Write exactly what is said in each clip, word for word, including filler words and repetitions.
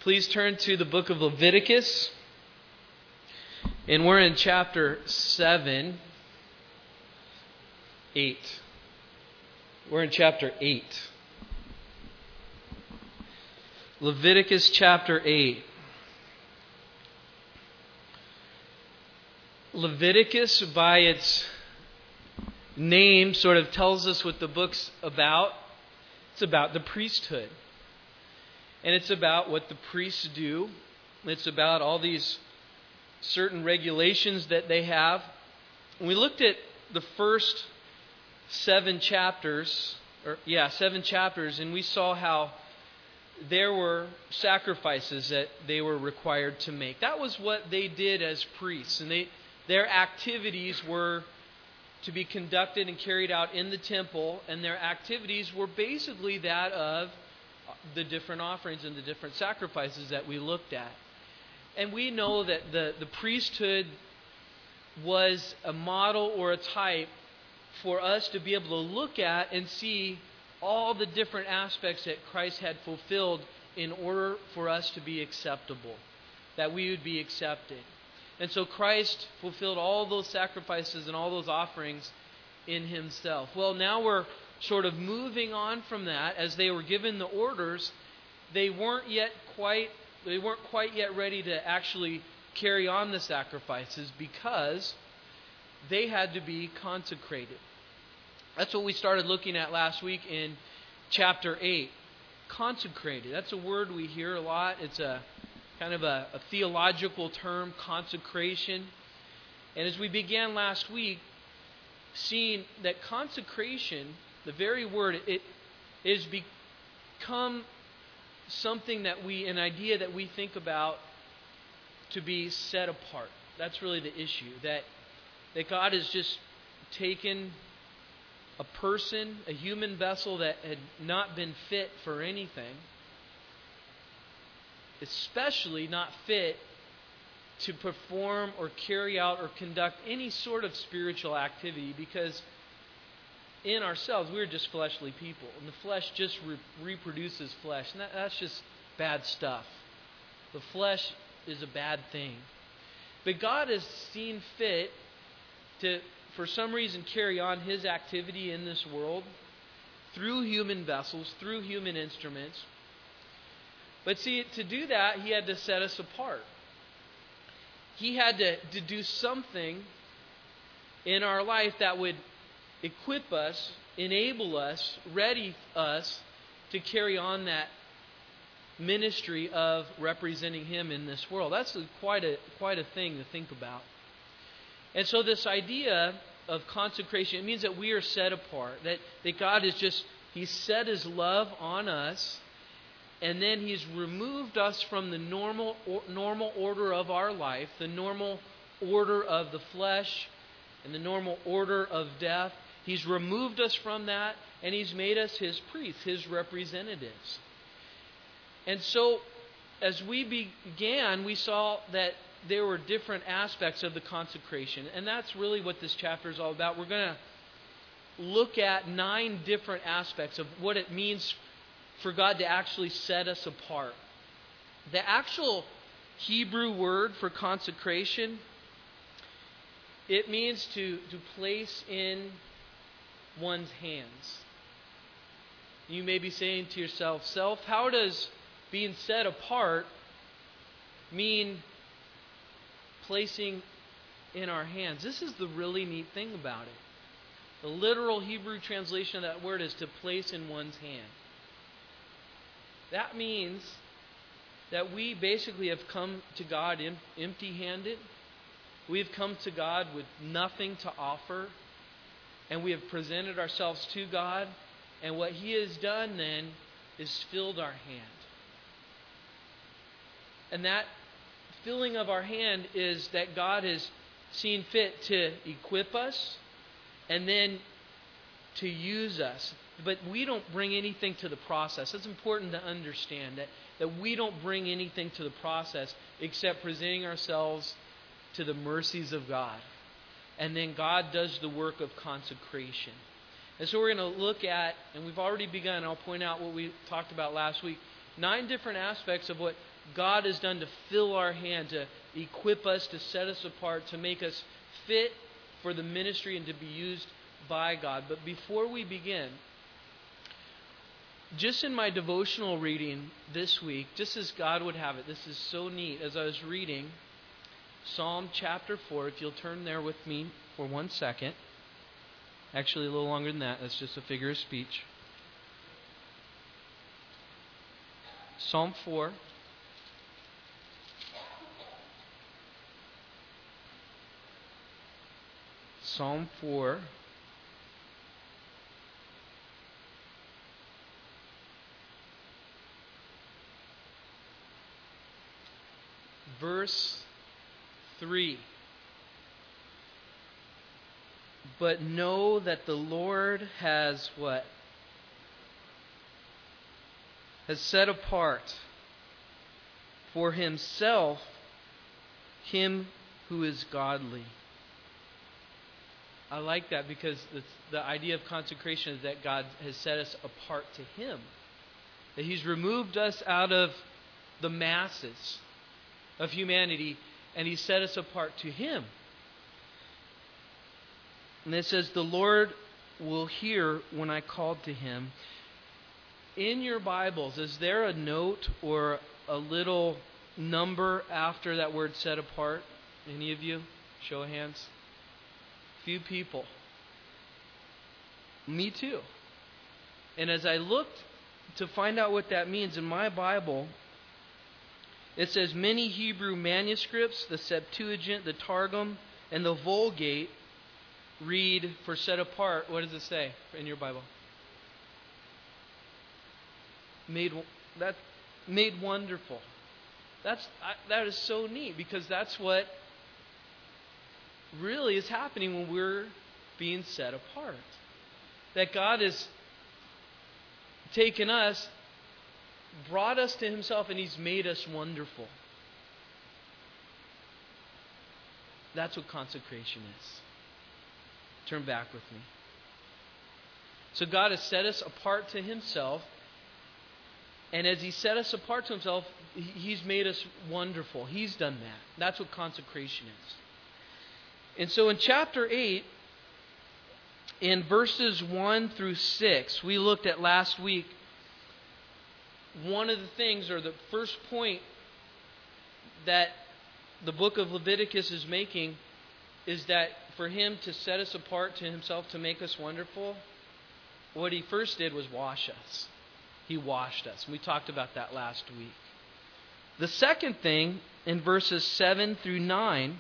Please turn to the book of Leviticus. And we're in chapter seven, eight. We're in chapter eight. Leviticus chapter eight. Leviticus, by its name, sort of tells us what the book's about. It's about the priesthood. And it's about what the priests do. It's about all these certain regulations that they have. And we looked at the first seven chapters, or yeah, seven chapters, and we saw how there were sacrifices that they were required to make. That was what they did as priests. And they their activities were to be conducted and carried out in the temple, and their activities were basically that of the different offerings and the different sacrifices that we looked at. And we know that the, the priesthood was a model or a type for us to be able to look at and see all the different aspects that Christ had fulfilled in order for us to be acceptable, that we would be accepted. And so Christ fulfilled all those sacrifices and all those offerings in Himself. Well, now we're sort of moving on from that. As they were given the orders, they weren't yet quite they weren't quite yet ready to actually carry on the sacrifices because they had to be consecrated. That's what we started looking at last week in chapter eight. Consecrated. That's a word we hear a lot. It's a kind of a, a theological term, consecration. And as we began last week, seeing that consecration, the very word, it is become something that we, an idea that we think about to be set apart. That's really the issue. That that God has just taken a person, a human vessel that had not been fit for anything, especially not fit to perform or carry out or conduct any sort of spiritual activity, because in ourselves, we're just fleshly people. And the flesh just re- reproduces flesh. And that, that's just bad stuff. The flesh is a bad thing. But God has seen fit to, for some reason, carry on His activity in this world through human vessels, through human instruments. But see, to do that, He had to set us apart. He had to, to do something in our life that would equip us, enable us, ready us to carry on that ministry of representing Him in this world. That's quite a quite a thing to think about. And so this idea of consecration, it means that we are set apart, that, that God is just, He's set His love on us, and then He's removed us from the normal or, normal order of our life, the normal order of the flesh, and the normal order of death. He's removed us from that, and He's made us His priests, His representatives. And so, as we began, we saw that there were different aspects of the consecration. And that's really what this chapter is all about. We're going to look at nine different aspects of what it means for God to actually set us apart. The actual Hebrew word for consecration, it means to, to place in one's hands. You may be saying to yourself, self, how does being set apart mean placing in our hands? This is the really neat thing about it. The literal Hebrew translation of that word is to place in one's hand. That means that we basically have come to God empty-handed. We've come to God with nothing to offer. And we have presented ourselves to God. And what He has done then is filled our hand. And that filling of our hand is that God has seen fit to equip us and then to use us. But we don't bring anything to the process. It's important to understand that, that we don't bring anything to the process except presenting ourselves to the mercies of God. And then God does the work of consecration. And so we're going to look at, and we've already begun, I'll point out what we talked about last week, Nine different aspects of what God has done to fill our hand, to equip us, to set us apart, to make us fit for the ministry and to be used by God. But before we begin, just in my devotional reading this week, just as God would have it, this is so neat. As I was reading Psalm chapter four, if you'll turn there with me for one second. Actually, a little longer than that. That's just a figure of speech. Psalm four. Psalm four. Verse three. But know that the Lord has what? Has set apart for himself him who is godly. I like that because it's the idea of consecration is that God has set us apart to him. That he's removed us out of the masses of humanity and he set us apart to him. And it says, the Lord will hear when I called to him. In your Bibles, is there a note or a little number after that word set apart? Any of you? Show of hands. Few people. Me too. And as I looked to find out what that means in my Bible, it says many Hebrew manuscripts, the Septuagint, the Targum, and the Vulgate read for set apart. What does it say in your Bible? Made that made wonderful. That's I, that is so neat because that's what really is happening when we're being set apart. That God has taken us, brought us to himself, and he's made us wonderful. That's what consecration is. Turn back with me. So God has set us apart to himself. And as he set us apart to himself, he's made us wonderful. He's done that. That's what consecration is. And so in chapter eight, in verses one through six, we looked at last week, one of the things, or the first point that the book of Leviticus is making is that for him to set us apart to himself, to make us wonderful, what he first did was wash us. He washed us. We talked about that last week. The second thing, in verses seven through nine,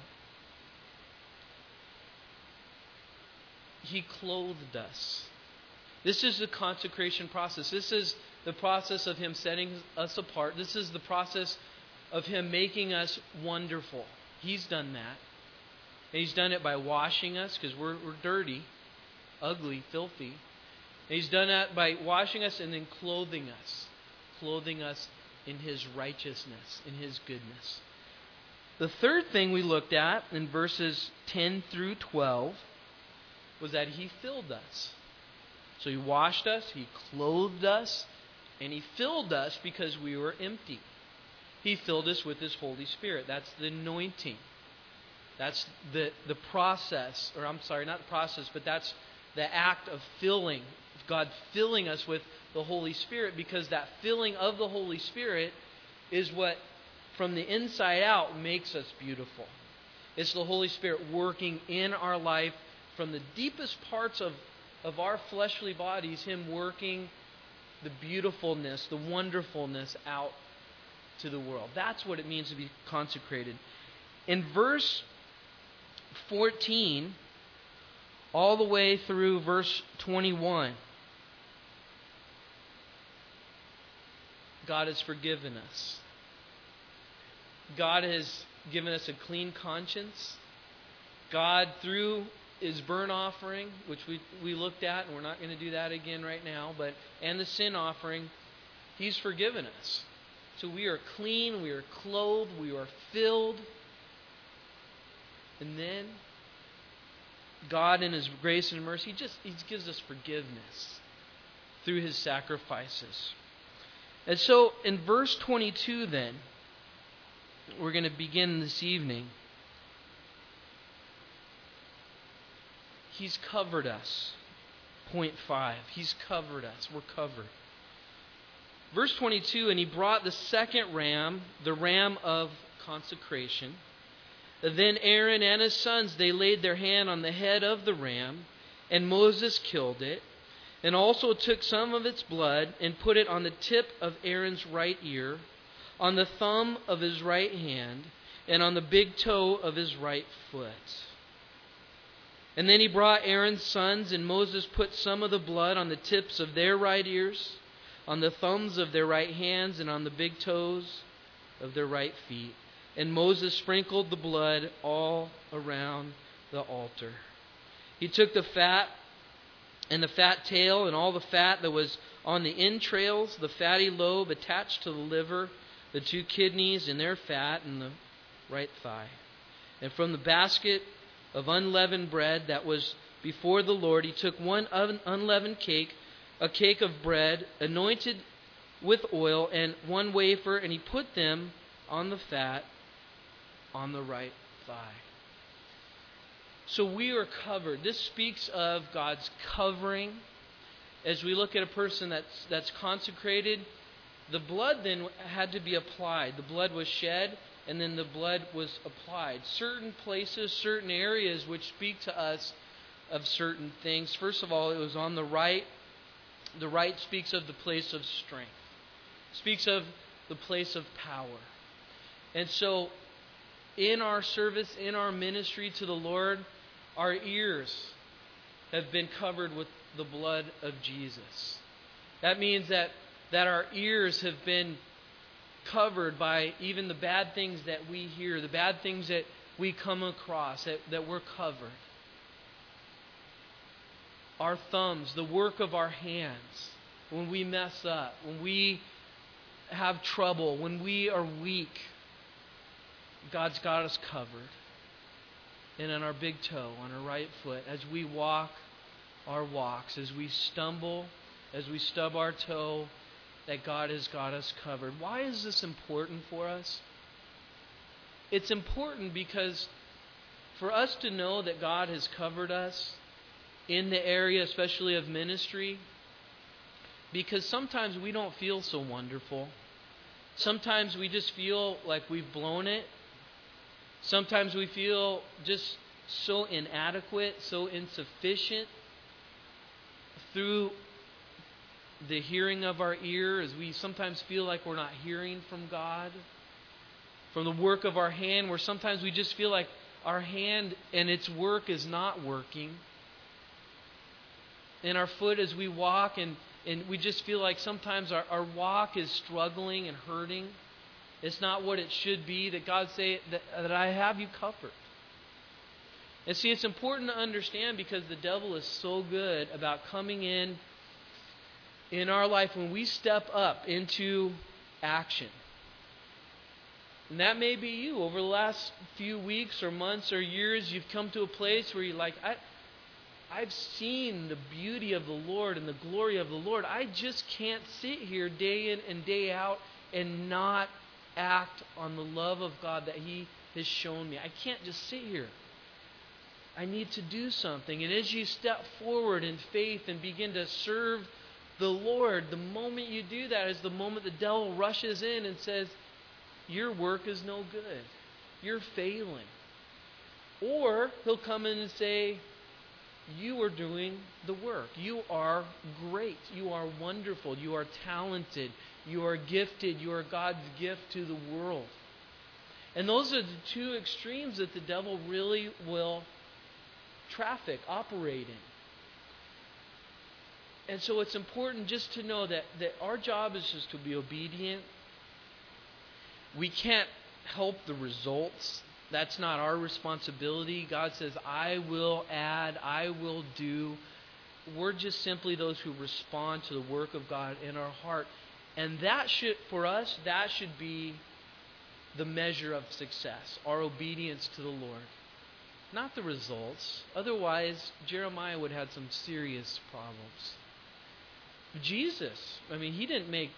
he clothed us. This is the consecration process. This is the process of him setting us apart. This is the process of him making us wonderful. He's done that. And he's done it by washing us because we're, we're dirty, ugly, filthy. And he's done that by washing us and then clothing us. Clothing us in his righteousness, in his goodness. The third thing we looked at in verses ten through twelve was that he filled us. So he washed us, he clothed us, and he filled us because we were empty. He filled us with his Holy Spirit. That's the anointing. That's the, the process, or I'm sorry, not the process, but that's the act of filling, God filling us with the Holy Spirit, because that filling of the Holy Spirit is what, from the inside out, makes us beautiful. It's the Holy Spirit working in our life from the deepest parts of, of our fleshly bodies, him working the beautifulness, the wonderfulness out to the world. That's what it means to be consecrated. In verse fourteen, all the way through verse twenty-one, God has forgiven us. God has given us a clean conscience. God, through his burnt offering, which we we looked at, and we're not going to do that again right now, but and the sin offering, he's forgiven us. So we are clean, we are clothed, we are filled. And then God, in his grace and mercy, just he gives us forgiveness through his sacrifices. And so in verse twenty-two then, we're going to begin this evening. He's covered us. Point five. He's covered us. We're covered. Verse twenty-two, and he brought the second ram, the ram of consecration. Then Aaron and his sons, they laid their hand on the head of the ram, and Moses killed it, and also took some of its blood and put it on the tip of Aaron's right ear, on the thumb of his right hand, and on the big toe of his right foot. And then he brought Aaron's sons, and Moses put some of the blood on the tips of their right ears, on the thumbs of their right hands, and on the big toes of their right feet. And Moses sprinkled the blood all around the altar. He took the fat and the fat tail and all the fat that was on the entrails, the fatty lobe attached to the liver, the two kidneys and their fat, and the right thigh. And from the basket of unleavened bread that was before the Lord, he took one unleavened cake, a cake of bread, anointed with oil, and one wafer, and he put them on the fat on the right thigh. So we are covered. This speaks of God's covering. As we look at a person that's that's consecrated, the blood then had to be applied. The blood was shed, and then the blood was applied. Certain places, certain areas which speak to us of certain things. First of all, it was on the right. The right speaks of the place of strength. Speaks of the place of power. And so, in our service, in our ministry to the Lord, our ears have been covered with the blood of Jesus. That means that, that our ears have been covered by even the bad things that we hear, the bad things that we come across, that, that we're covered. Our thumbs, the work of our hands, when we mess up, when we have trouble, when we are weak, God's got us covered. And on our big toe, on our right foot, as we walk our walks, as we stumble, as we stub our toe, that God has got us covered. Why is this important for us? It's important because for us to know that God has covered us in the area, especially of ministry, because sometimes we don't feel so wonderful. Sometimes we just feel like we've blown it. Sometimes we feel just so inadequate, so insufficient through the hearing of our ear, as we sometimes feel like we're not hearing from God. From the work of our hand, where sometimes we just feel like our hand and its work is not working. And our foot as we walk, and, and we just feel like sometimes our, our walk is struggling and hurting. It's not what it should be, that God say that, that I have you covered. And see, it's important to understand, because the devil is so good about coming in in our life when we step up into action. And that may be you. Over the last few weeks or months or years, you've come to a place where you're like, I, I've seen the beauty of the Lord and the glory of the Lord. I just can't sit here day in and day out and not act on the love of God that He has shown me. I can't just sit here. I need to do something. And as you step forward in faith and begin to serve the Lord, the moment you do that is the moment the devil rushes in and says, your work is no good. You're failing. Or he'll come in and say, you are doing the work. You are great. You are wonderful. You are talented. You are gifted. You are God's gift to the world. And those are the two extremes that the devil really will traffic, operate in. And so it's important just to know that, that our job is just to be obedient. We can't help the results. That's not our responsibility. God says, I will add, I will do. We're just simply those who respond to the work of God in our heart. And that should, for us, that should be the measure of success, our obedience to the Lord. Not the results. Otherwise, Jeremiah would have some serious problems. Jesus, I mean, he didn't make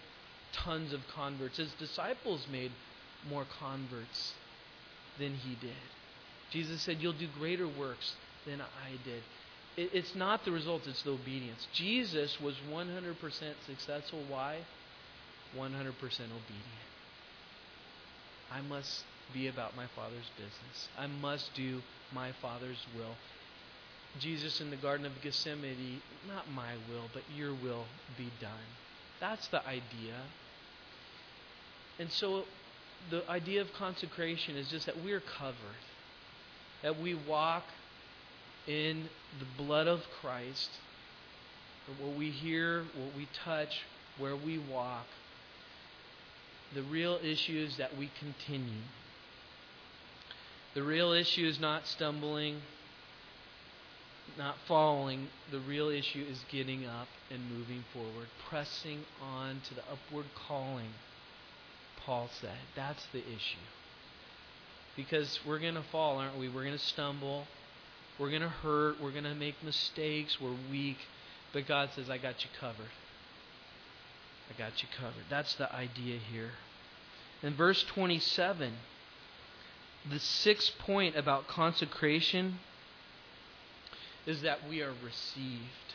tons of converts. His disciples made more converts than he did. Jesus said, you'll do greater works than I did. It, it's not the results, it's the obedience. Jesus was one hundred percent successful. Why? one hundred percent obedient. I must be about my Father's business. I must do my Father's will. Jesus in the Garden of Gethsemane, not my will, but your will be done. That's the idea. And so the idea of consecration is just that we're covered. That we walk in the blood of Christ. What we hear, what we touch, where we walk. The real issue is that we continue. The real issue is not stumbling, not falling. The real issue is getting up and moving forward, pressing on to the upward calling, Paul said. That's the issue. Because we're going to fall, aren't we? We're going to stumble. We're going to hurt. We're going to make mistakes. We're weak. But God says, I got you covered. I got you covered. That's the idea here. In verse twenty-seven, the sixth point about consecration is that we are received.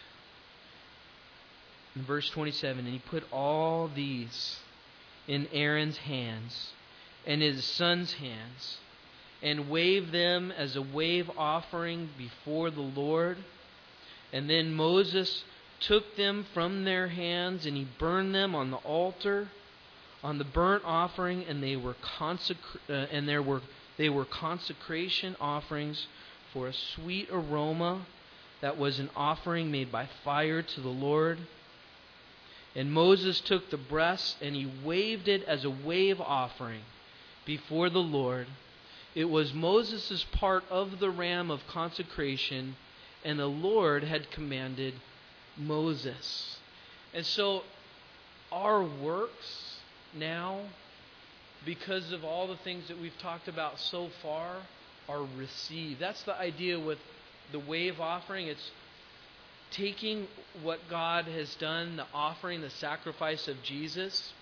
In verse twenty-seven, and he put all these in Aaron's hands and his son's hands, and waved them as a wave offering before the Lord. And then Moses took them from their hands, and he burned them on the altar, on the burnt offering, and they were consecra- uh, and there were they were consecration offerings for a sweet aroma. That was an offering made by fire to the Lord. And Moses took the breast, and he waved it as a wave offering before the Lord. It was Moses' part of the ram of consecration, and the Lord had commanded Moses. And so our works now, because of all the things that we've talked about so far, are received. That's the idea with the wave offering. It's taking what God has done, the offering, the sacrifice of Jesus,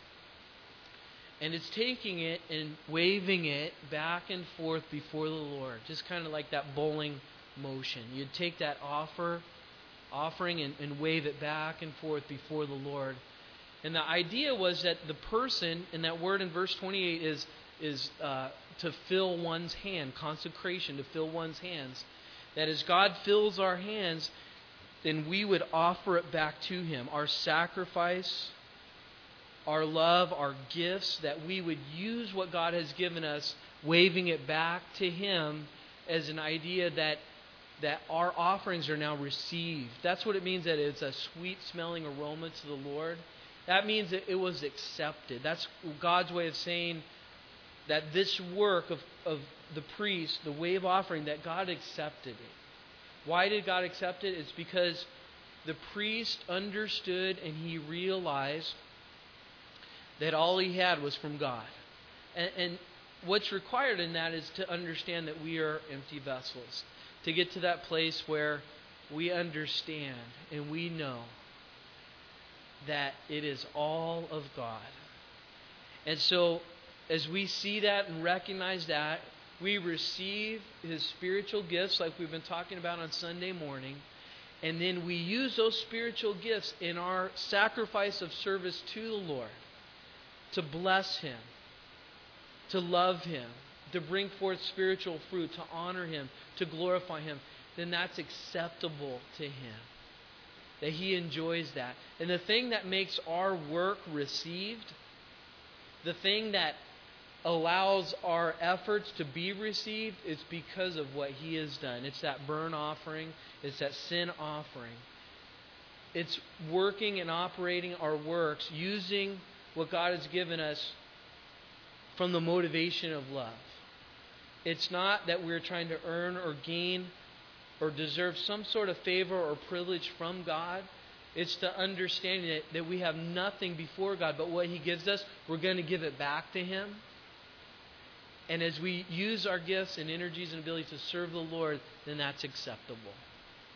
and it's taking it and waving it back and forth before the Lord. Just kind of like that bowling motion. You'd take that offer, offering and, and wave it back and forth before the Lord. And the idea was that the person, and that word in verse twenty-eight is, is uh, to fill one's hand, consecration, to fill one's hands. That as God fills our hands, then we would offer it back to Him. Our sacrifice, our love, our gifts, that we would use what God has given us, waving it back to Him as an idea that that our offerings are now received. That's what it means, that it's a sweet-smelling aroma to the Lord. That means that it was accepted. That's God's way of saying that this work of, of the priest, the wave offering, that God accepted it. Why did God accept it? It's because the priest understood and he realized that all he had was from God. And, and what's required in that is to understand that we are empty vessels. To get to that place where we understand and we know that it is all of God. And so, as we see that and recognize that, we receive His spiritual gifts like we've been talking about on Sunday morning. And then we use those spiritual gifts in our sacrifice of service to the Lord. To bless Him. To love Him. To bring forth spiritual fruit. To honor Him. To glorify Him. Then that's acceptable to Him. That He enjoys that. And the thing that makes our work received, the thing that allows our efforts to be received, is because of what He has done. It's that burnt offering. It's that sin offering. It's working and operating our works using what God has given us from the motivation of love. It's not that we're trying to earn or gain or deserve some sort of favor or privilege from God. It's to understand that, that we have nothing before God, but what He gives us, we're going to give it back to Him. And as we use our gifts and energies and abilities to serve the Lord, then that's acceptable.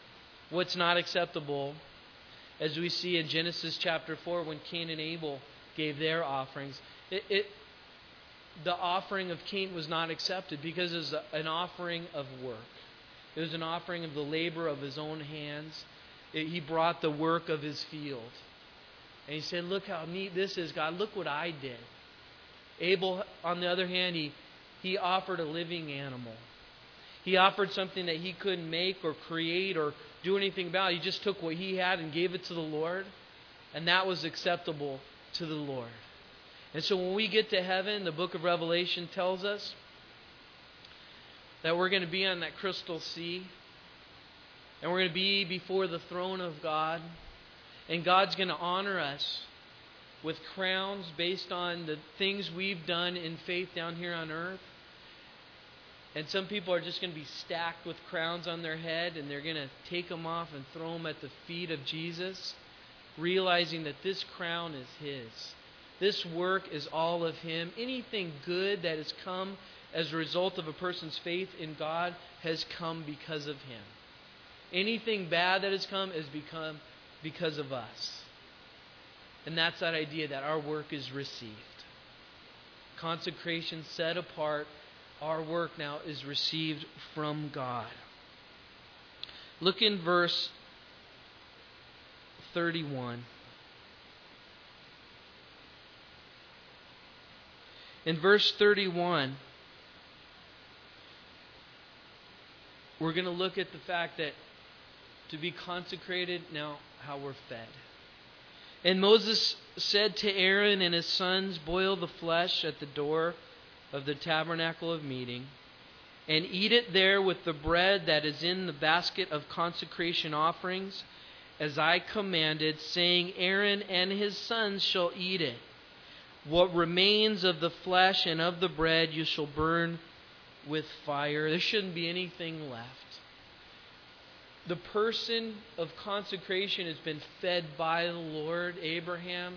What's not acceptable, as we see in Genesis chapter four, when Cain and Abel gave their offerings. It, it the offering of Cain was not accepted because it was a, an offering of work. It was an offering of the labor of his own hands. It, he brought the work of his field. And he said, look how neat this is, God. Look what I did. Abel, on the other hand, he, he offered a living animal. He offered something that he couldn't make or create or do anything about. He just took what he had and gave it to the Lord. And that was acceptable to the Lord. And so when we get to heaven, the book of Revelation tells us that we're going to be on that crystal sea. And we're going to be before the throne of God. And God's going to honor us with crowns based on the things we've done in faith down here on earth. And some people are just going to be stacked with crowns on their head, and they're going to take them off and throw them at the feet of Jesus, realizing that this crown is His. This work is all of Him. Anything good that has come as a result of a person's faith in God has come because of Him. Anything bad that has come has become because of us. And that's that idea that our work is received. Consecration set apart. Our work now is received from God. Look in verse thirty-one. In verse thirty-one, we're going to look at the fact that to be consecrated, now how we're fed. And Moses said to Aaron and his sons, boil the flesh at the door of the tabernacle of meeting, and eat it there with the bread that is in the basket of consecration offerings, as I commanded, saying, Aaron and his sons shall eat it. What remains of the flesh and of the bread you shall burn with fire. There shouldn't be anything left. The person of consecration has been fed by the Lord. Abraham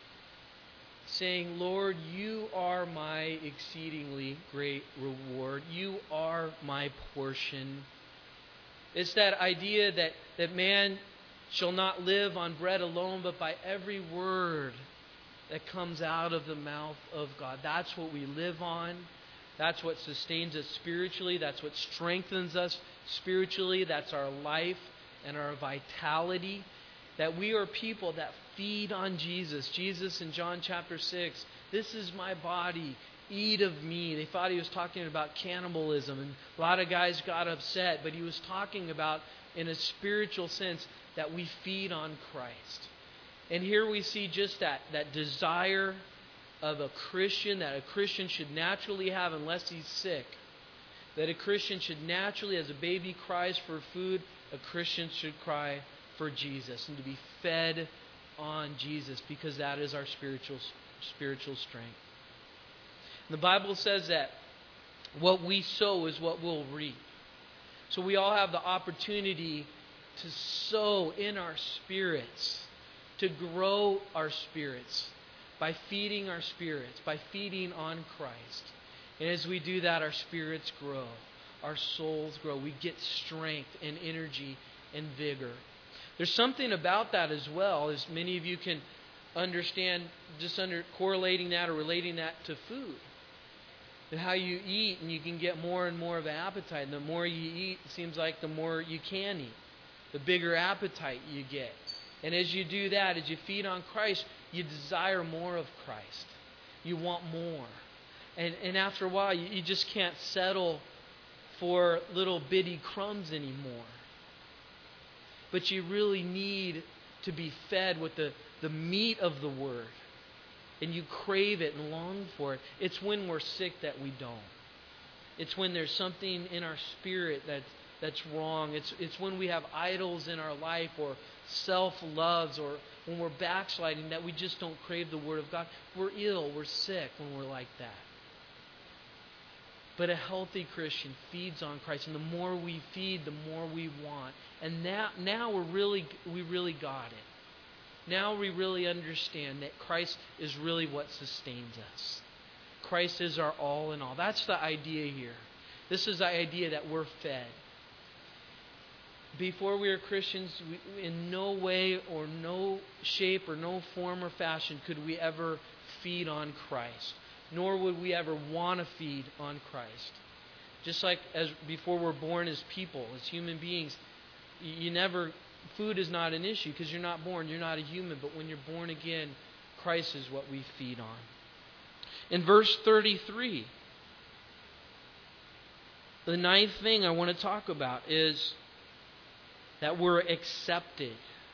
saying, Lord, you are my exceedingly great reward. You are my portion. It's that idea that, that man shall not live on bread alone, but by every word that comes out of the mouth of God. That's what we live on. That's what sustains us spiritually. That's what strengthens us spiritually. That's our life and our vitality. That we are people that feed on Jesus. Jesus in John chapter six, this is my body, eat of me. They thought he was talking about cannibalism, and a lot of guys got upset, but he was talking about, in a spiritual sense, that we feed on Christ. And here we see just that, that desire of a Christian, that a Christian should naturally have unless he's sick. That a Christian should naturally, as a baby cries for food, a Christian should cry for Jesus and to be fed on Jesus, because that is our spiritual spiritual strength. And the Bible says that what we sow is what we'll reap. So we all have the opportunity to sow in our spirits, to grow our spirits by feeding our spirits, by feeding on Christ. And as we do that, our spirits grow, our souls grow. We get strength and energy and vigor. There's something about that as well, as many of you can understand, just under correlating that or relating that to food. And how you eat, and you can get more and more of an appetite. And the more you eat, it seems like the more you can eat. The bigger appetite you get. And as you do that, as you feed on Christ, you desire more of Christ. You want more. And, and after a while, you, you just can't settle for little bitty crumbs anymore. But you really need to be fed with the, the meat of the Word. And you crave it and long for it. It's when we're sick that we don't. It's when there's something in our spirit that's, that's wrong. It's, it's when we have idols in our life, or self-loves, or when we're backsliding, that we just don't crave the Word of God. We're ill, we're sick when we're like that. But a healthy Christian feeds on Christ, and the more we feed, the more we want. And now, now we're really, we really got it. Now we really understand that Christ is really what sustains us. Christ is our all in all. That's the idea here. This is the idea that we're fed. before we were Christians, we, in no way or no shape or no form or fashion could we ever feed on Christ. Nor would we ever want to feed on Christ. Just like as before we're born as people, as human beings, you never, food is not an issue because you're not born, you're not a human. But when you're born again, Christ is what we feed on. In verse thirty-three, the ninth thing I want to talk about is that we're accepted.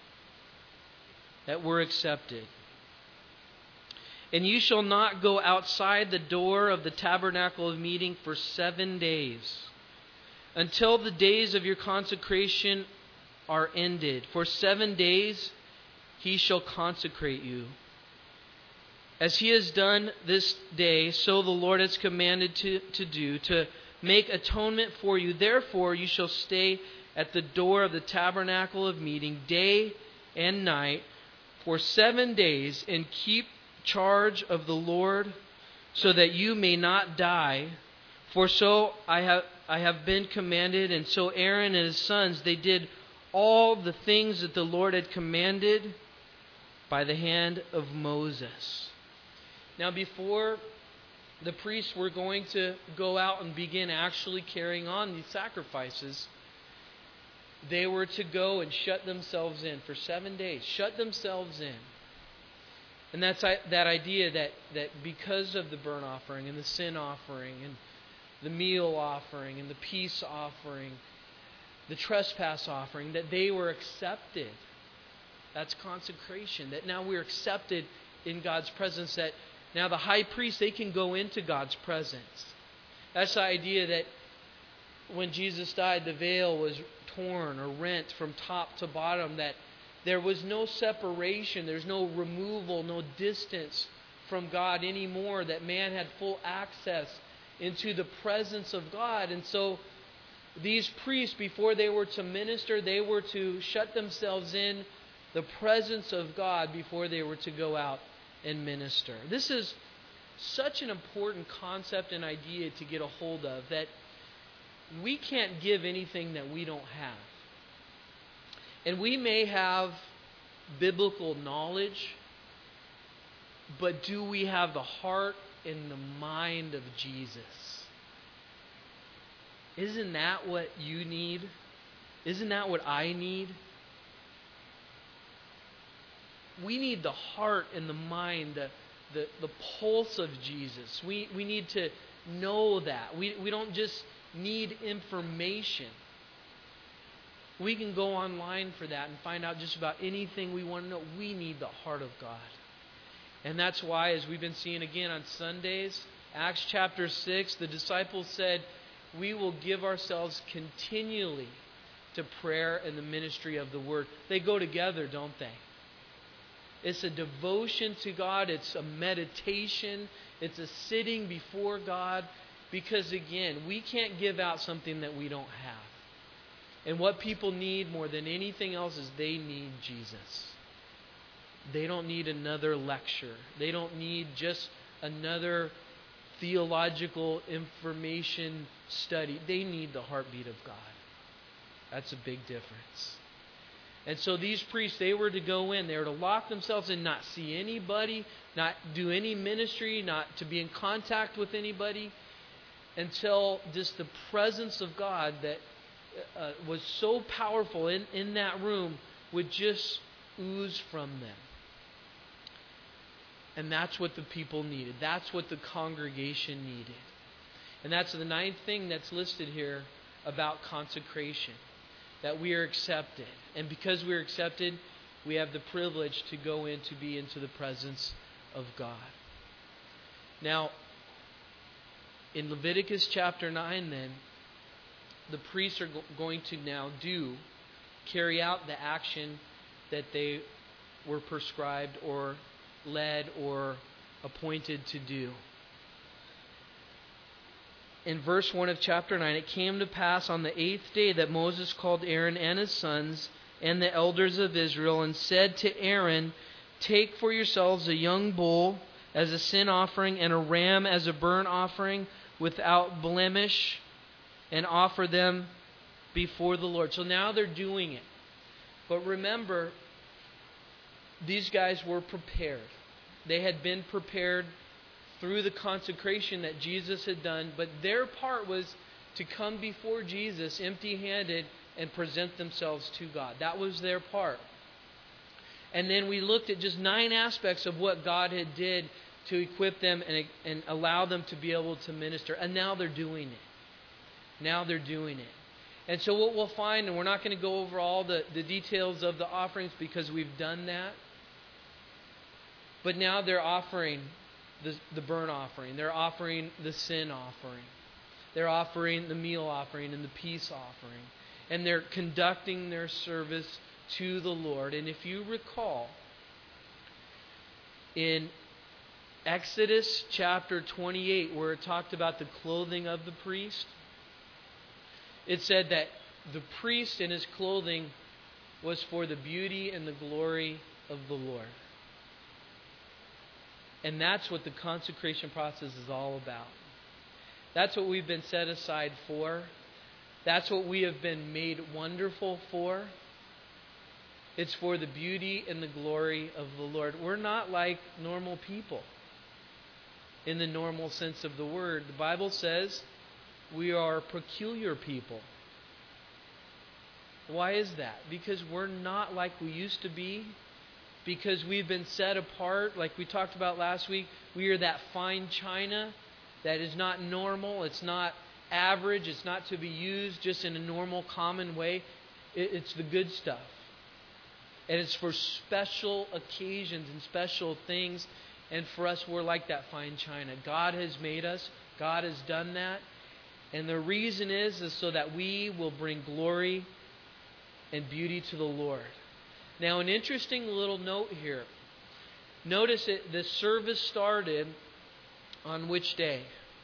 That we're accepted. And you shall not go outside the door of the tabernacle of meeting for seven days, until the days of your consecration are ended. For seven days he shall consecrate you. As he has done this day, so the Lord has commanded to, to do, to make atonement for you. Therefore you shall stay at the door of the tabernacle of meeting day and night for seven days, and keep charge of the Lord, so that you may not die. For so I have I have been commanded. And so Aaron and his sons, they did all the things that the Lord had commanded by the hand of Moses. Now, before the priests were going to go out and begin actually carrying on these sacrifices, they were to go and shut themselves in for seven days. Shut themselves in. And that's that idea that, that because of the burnt offering and the sin offering and the meal offering and the peace offering, the trespass offering, that they were accepted. That's consecration. That now we're accepted in God's presence. That now the high priest, they can go into God's presence. That's the idea that when Jesus died, the veil was torn or rent from top to bottom, that there was no separation, there's no removal, no distance from God anymore, that man had full access into the presence of God. And so these priests, before they were to minister, they were to shut themselves in the presence of God before they were to go out and minister. This is such an important concept and idea to get a hold of, that we can't give anything that we don't have. And we may have biblical knowledge, but do we have the heart and the mind of Jesus? Isn't that what you need? Isn't that what I need? We need the heart and the mind, the, the, the pulse of Jesus. We, we need to know that. We, we don't just need information. We can go online for that and find out just about anything we want to know. We need the heart of God. And that's why, as we've been seeing again on Sundays, Acts chapter six, the disciples said, we will give ourselves continually to prayer and the ministry of the Word. They go together, don't they? It's a devotion to God. It's a meditation. It's a sitting before God. Because again, we can't give out something that we don't have. And what people need more than anything else is they need Jesus. They don't need another lecture. They don't need just another theological information study. They need the heartbeat of God. That's a big difference. And so these priests, they were to go in. They were to lock themselves in, not see anybody, not do any ministry, not to be in contact with anybody, until just the presence of God that uh, was so powerful in, in that room would just ooze from them. And that's what the people needed. That's what the congregation needed. And that's the ninth thing that's listed here about consecration. That we are accepted. And because we are accepted, we have the privilege to go in to be into the presence of God. Now, in Leviticus chapter nine then, the priests are go- going to now do, carry out the action that they were prescribed or led or appointed to do. In verse one of chapter nine, it came to pass on the eighth day that Moses called Aaron and his sons and the elders of Israel and said to Aaron, take for yourselves a young bull as a sin offering and a ram as a burnt offering without blemish, and offer them before the Lord. So now they're doing it. But remember, these guys were prepared. They had been prepared through the consecration that Jesus had done, but their part was to come before Jesus empty-handed and present themselves to God. That was their part. And then we looked at just nine aspects of what God had did to equip them and, and allow them to be able to minister. And now they're doing it. Now they're doing it. And so what we'll find, and we're not going to go over all the, the details of the offerings because we've done that. But now they're offering the, the burnt offering. They're offering the sin offering. They're offering the meal offering and the peace offering. And they're conducting their service to the Lord. And if you recall, in Exodus chapter twenty-eight, where it talked about the clothing of the priest, it said that the priest in his clothing was for the beauty and the glory of the Lord. And that's what the consecration process is all about. That's what we've been set aside for. That's what we have been made wonderful for. It's for the beauty and the glory of the Lord. We're not like normal people in the normal sense of the word. The Bible says we are peculiar people. Why is that? Because we're not like we used to be. Because we've been set apart. Like we talked about last week, we are that fine china that is not normal. It's not average. It's not to be used just in a normal, common way. It's the good stuff. And it's for special occasions and special things. And for us, we're like that fine china. God has made us. God has done that. And the reason is, is so that we will bring glory and beauty to the Lord. Now, an interesting little note here. Notice it, the service started on which day?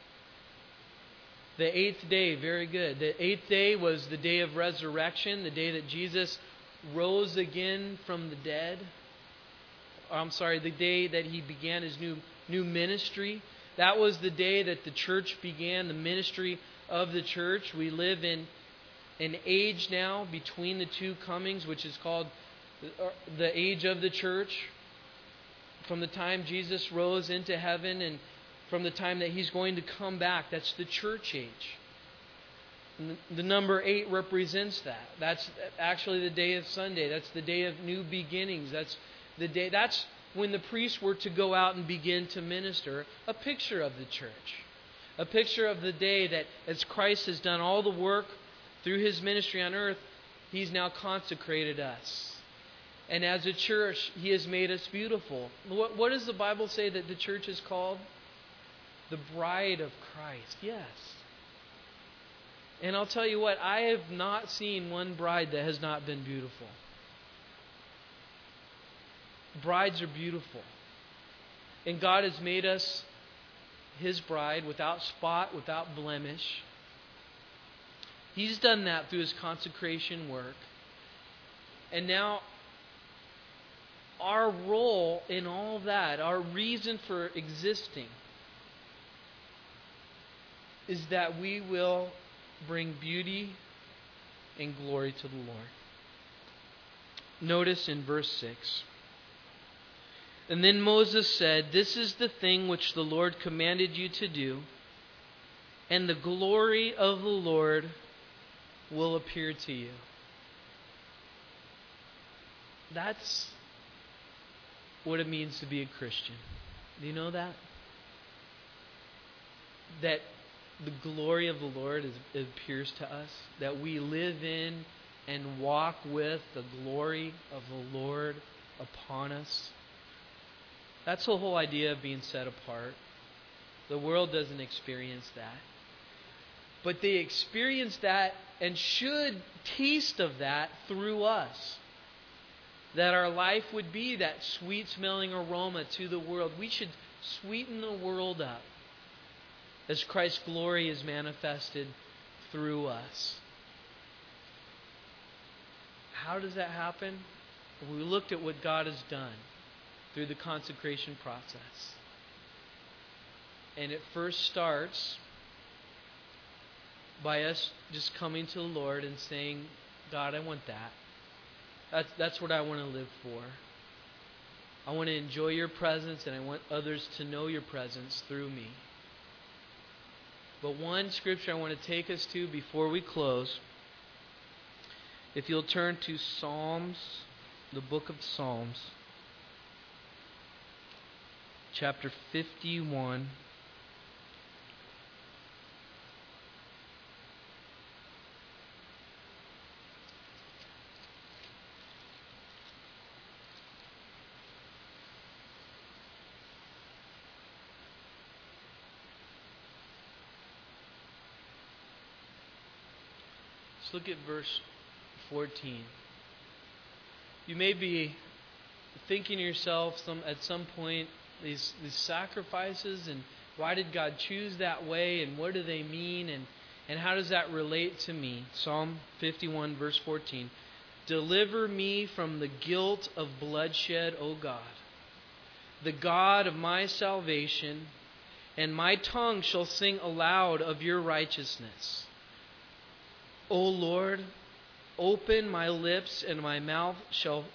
The eighth day. Very good. The eighth day was the day of resurrection, the day that Jesus rose again from the dead. Or, I'm sorry, the day that He began His new, new ministry. That was the day that the church began, the ministry of the church. We live in an age now between the two comings, which is called the age of the church. From the time Jesus rose into heaven and from the time that He's going to come back, that's the church age. And the number eight represents that. That's actually the day of Sunday. That's the day of new beginnings. That's the day. That's when the priests were to go out and begin to minister. A picture of the church. A picture of the day that as Christ has done all the work through His ministry on earth, He's now consecrated us. And as a church, He has made us beautiful. What, what does the Bible say that the church is called? The bride of Christ. Yes. And I'll tell you what, I have not seen one bride that has not been beautiful. Brides are beautiful. And God has made us His bride without spot, without blemish. He's done that through His consecration work. And now, our role in all that, our reason for existing, is that we will bring beauty and glory to the Lord. Notice in verse six. And then Moses said, "This is the thing which the Lord commanded you to do, and the glory of the Lord will appear to you." That's what it means to be a Christian. Do you know that? That the glory of the Lord is, it appears to us. That we live in and walk with the glory of the Lord upon us. That's the whole idea of being set apart. The world doesn't experience that. But they experience that and should taste of that through us. That our life would be that sweet-smelling aroma to the world. We should sweeten the world up as Christ's glory is manifested through us. How does that happen? We looked at what God has done through the consecration process. And it first starts by us just coming to the Lord and saying, God, I want that. That's, that's what I want to live for. I want to enjoy your presence, and I want others to know your presence through me. But one scripture I want to take us to before we close, if you'll turn to Psalms, the book of Psalms, chapter fifty-one. Let's look at verse fourteen. You may be thinking to yourself some at some point, these these sacrifices, and why did God choose that way, and what do they mean, and, and how does that relate to me? Psalm fifty-one, verse fourteen. Deliver me from the guilt of bloodshed, O God, the God of my salvation, and my tongue shall sing aloud of your righteousness. O Lord, open my lips, and my mouth shall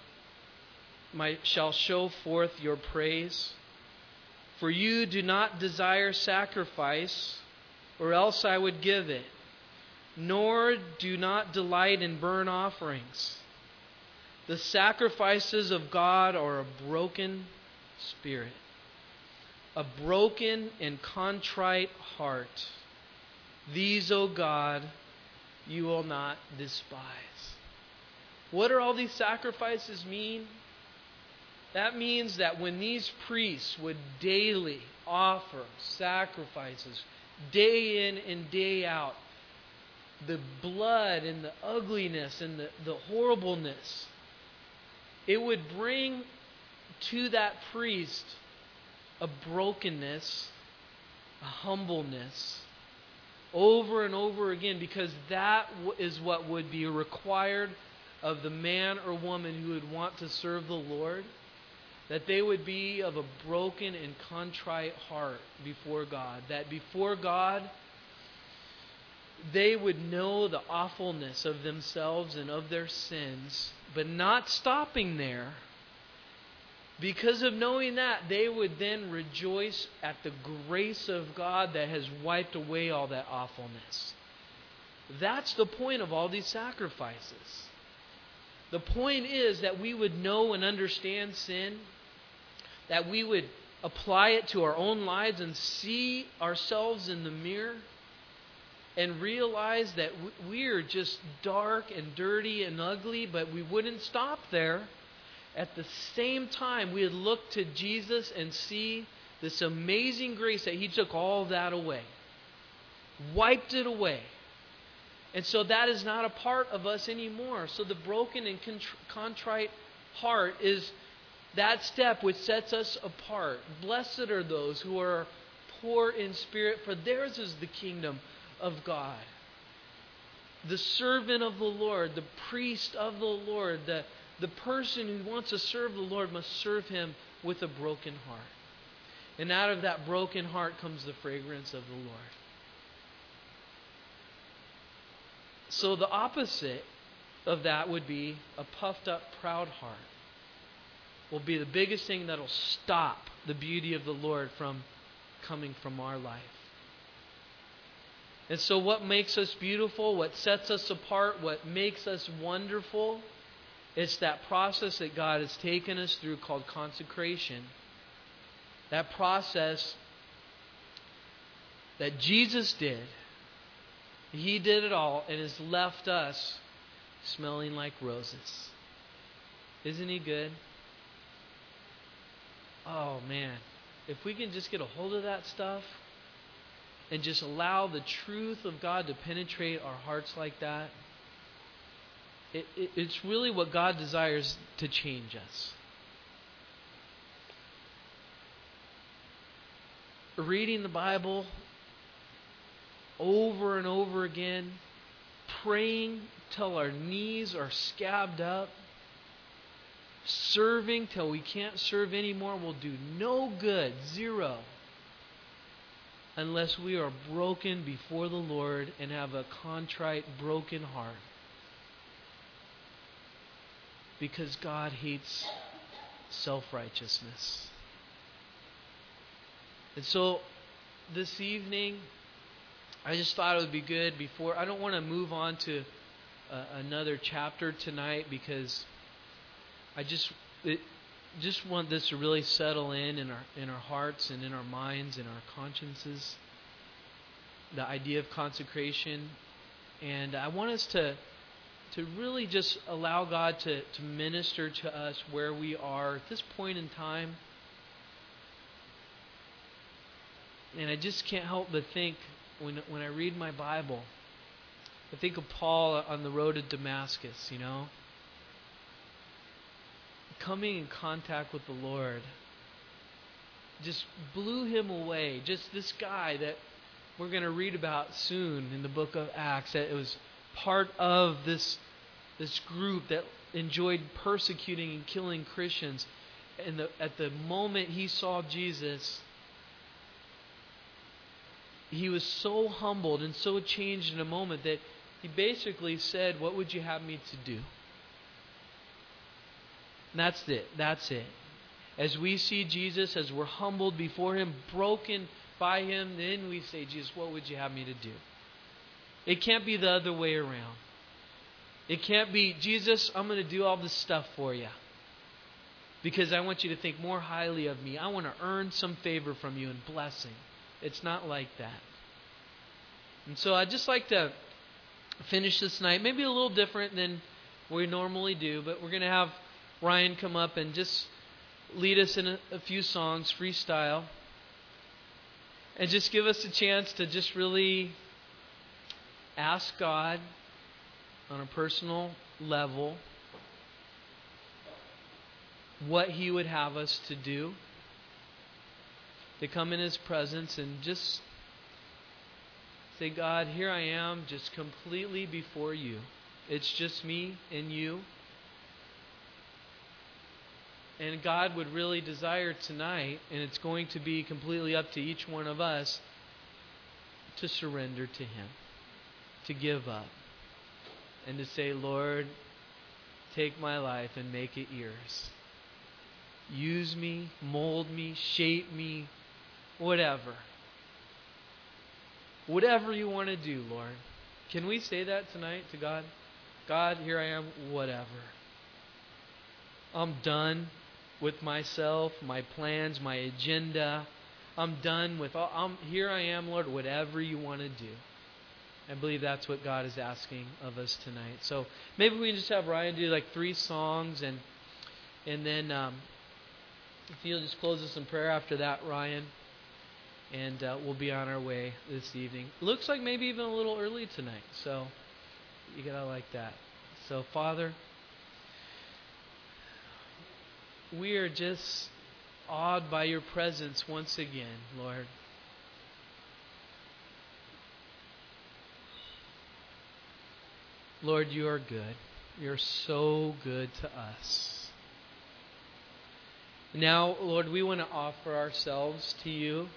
my shall show forth your praise. For you do not desire sacrifice, or else I would give it, nor do not delight in burnt offerings. The sacrifices of God are a broken spirit, a broken and contrite heart. These, O God, you will not despise. What do all these sacrifices mean? That means that when these priests would daily offer sacrifices, day in and day out, the blood and the ugliness and the, the horribleness, it would bring to that priest a brokenness, a humbleness, over and over again, because that is what would be required of the man or woman who would want to serve the Lord, that they would be of a broken and contrite heart before God, that before God they would know the awfulness of themselves and of their sins, but not stopping there. Because of knowing that, they would then rejoice at the grace of God that has wiped away all that awfulness. That's the point of all these sacrifices. The point is that we would know and understand sin, that we would apply it to our own lives and see ourselves in the mirror and realize that we are just dark and dirty and ugly, but we wouldn't stop there. At the same time, we would look to Jesus and see this amazing grace that He took all that away, wiped it away. And so that is not a part of us anymore. So the broken and contrite heart is that step which sets us apart. Blessed are those who are poor in spirit, for theirs is the kingdom of God. The servant of the Lord, the priest of the Lord, the The person who wants to serve the Lord must serve Him with a broken heart. And out of that broken heart comes the fragrance of the Lord. So the opposite of that would be a puffed up, proud heart. Will be the biggest thing that will stop the beauty of the Lord from coming from our life. And so what makes us beautiful, what sets us apart, what makes us wonderful, it's that process that God has taken us through called consecration. That process that Jesus did. He did it all and has left us smelling like roses. Isn't He good? Oh man, if we can just get a hold of that stuff and just allow the truth of God to penetrate our hearts like that, It, it, it's really what God desires to change us. Reading the Bible over and over again, praying till our knees are scabbed up, serving till we can't serve anymore will do no good, zero, unless we are broken before the Lord and have a contrite, broken heart. Because God hates self-righteousness. And so, this evening, I just thought it would be good before... I don't want to move on to uh, another chapter tonight because I just it, just want this to really settle in in our, in our hearts and in our minds and our consciences. The idea of consecration. And I want us to, to really just allow God to, to minister to us where we are at this point in time. And I just can't help but think, when when I read my Bible, I think of Paul on the road to Damascus, you know. Coming in contact with the Lord just blew him away. Just this guy that we're going to read about soon in the book of Acts, that it was part of this, this group that enjoyed persecuting and killing Christians. And the, at the moment he saw Jesus, he was so humbled and so changed in a moment that he basically said, "What would you have me to do?" And that's it. That's it. As we see Jesus, as we're humbled before Him, broken by Him, then we say, "Jesus, what would you have me to do?" It can't be the other way around. It can't be, "Jesus, I'm going to do all this stuff for you because I want you to think more highly of me. I want to earn some favor from you and blessing." It's not like that. And so I'd just like to finish this night, maybe a little different than we normally do, but we're going to have Ryan come up and just lead us in a, a few songs, freestyle, and just give us a chance to just really ask God on a personal level what He would have us to do. To come in His presence and just say, "God, here I am, just completely before you. It's just me and you." And God would really desire tonight, and it's going to be completely up to each one of us, to surrender to Him, to give up, and to say, "Lord, take my life and make it yours. Use me, mold me, shape me, whatever. Whatever you want to do, Lord." Can we say that tonight to God? "God, here I am, whatever. I'm done with myself, my plans, my agenda. I'm done with all. I'm, here I am, Lord, whatever you want to do." I believe that's what God is asking of us tonight. So maybe we can just have Ryan do like three songs, and and then um, if you'll just close us in prayer after that, Ryan. And uh, we'll be on our way this evening. Looks like maybe even a little early tonight. So you gotta like that. So Father, we are just awed by your presence once again, Lord. Lord, you are good. You're so good to us. Now, Lord, we want to offer ourselves to you.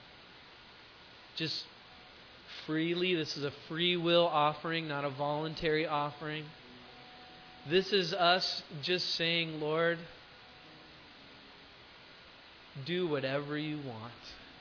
Just freely. This is a free will offering, not a voluntary offering. This is us just saying, "Lord, do whatever you want."